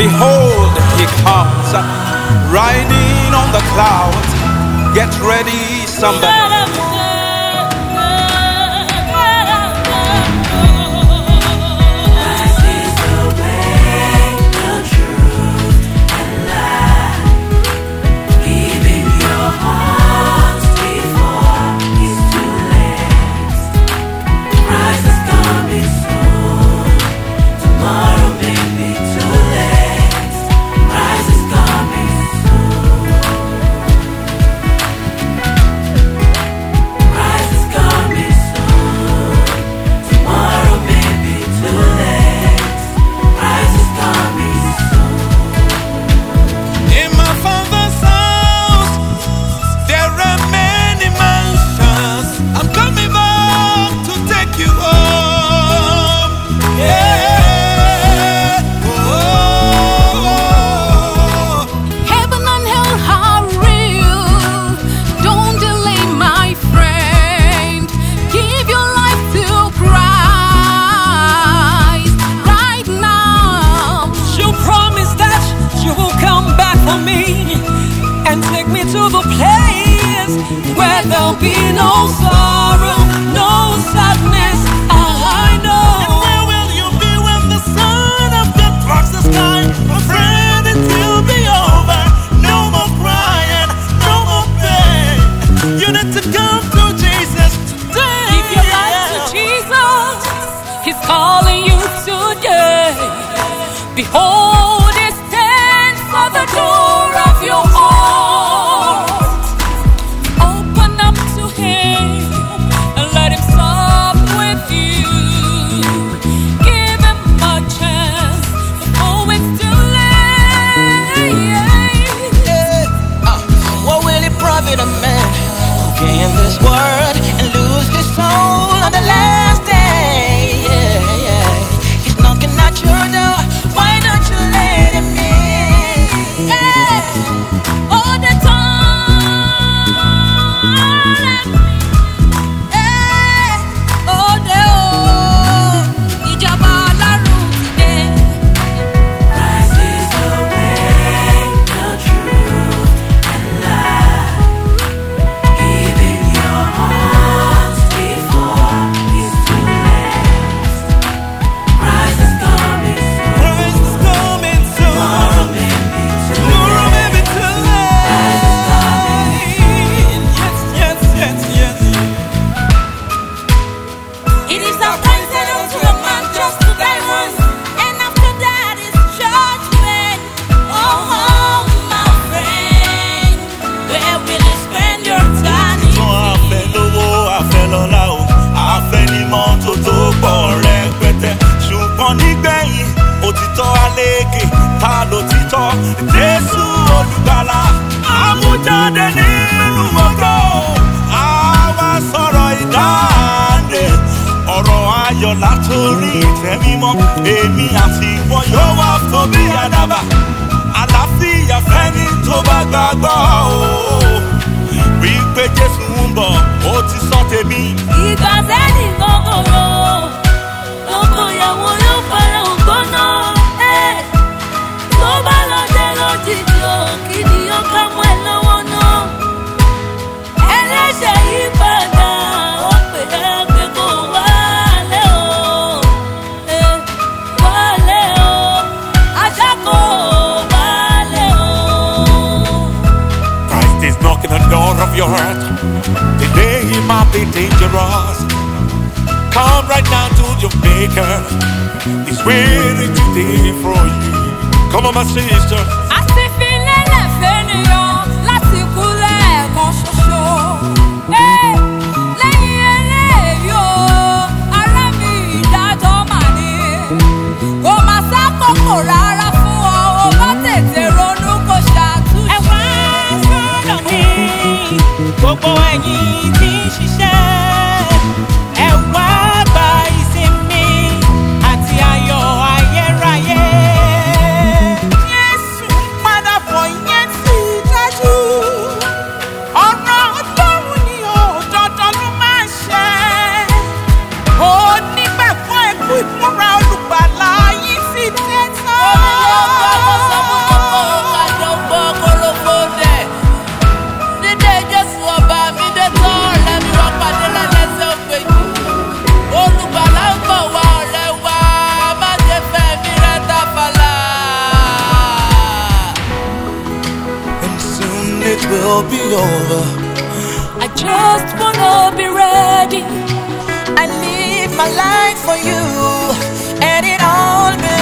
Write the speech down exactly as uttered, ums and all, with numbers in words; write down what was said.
Behold, he comes, riding on the clouds. Get ready, somebody. Where there'll be no sorrow, no sadness, I know. And where will you be when the sun of God cracks the sky? My friend, it will be over. No more crying, no more pain. You need to come to Jesus today. Give your life to Jesus. He's calling you today. Behold, he stands for the door of your heart. A man who gain this world and lose his soul on the last day. Yeah, yeah. He's knocking at your door. Why don't you let him in? Yeah. All the time. Yeah. Oh, the oh. Ijaba alaru today. Christ is the way, the truth, and life. Jésù olùgbàlà àmújáde nínú ògo àwa sọ̀rọ̀ ìdáǹdè ọ̀rọ̀ ayọ̀ látòrí ìtẹ́ mímọ́ èmi àti ìwọ yóò wá fò bí àdàbà àlàáfíà fẹ́ni tó bá gbàgbọ́ rí i pé Jésù ń bọ̀ ó ti sọ tèmi. Ìgbà sẹ́ni gọ́gọ́rọ́ lóko ìyàwó yóò fẹ́ràn ògbóná. Kí ni ó ká mọ́ ẹ lọ́wọ́ náà? Ẹlẹ́ṣẹ̀ yí padà, ó pè é pé kó wálé o, wálé o, ajá kò wálé o. Christ is knocking on the door of your heart. Today he might be dangerous. Come right now to your Maker. He's waiting today for you. Come on, my sister. Láti kú lẹ́ẹ̀kan ṣoṣo. Lẹ́yìn eléyìí o, ará mi ìdájọ́ mà ní. Kò má sákòókò rárá fún ọ, o bá tètè ronú kó ṣàtúnṣe. Ẹ wá sọ́dọ̀ mi, gbogbo ẹ̀yin tí ń ṣiṣẹ́. Ẹ wá gba ìsinmi àti ayọ̀ ayérayé. Ìmúra olùgbàlà yìí sì tẹ́tọ́. will be over. I just wanna be ready. I live my life for you, and it all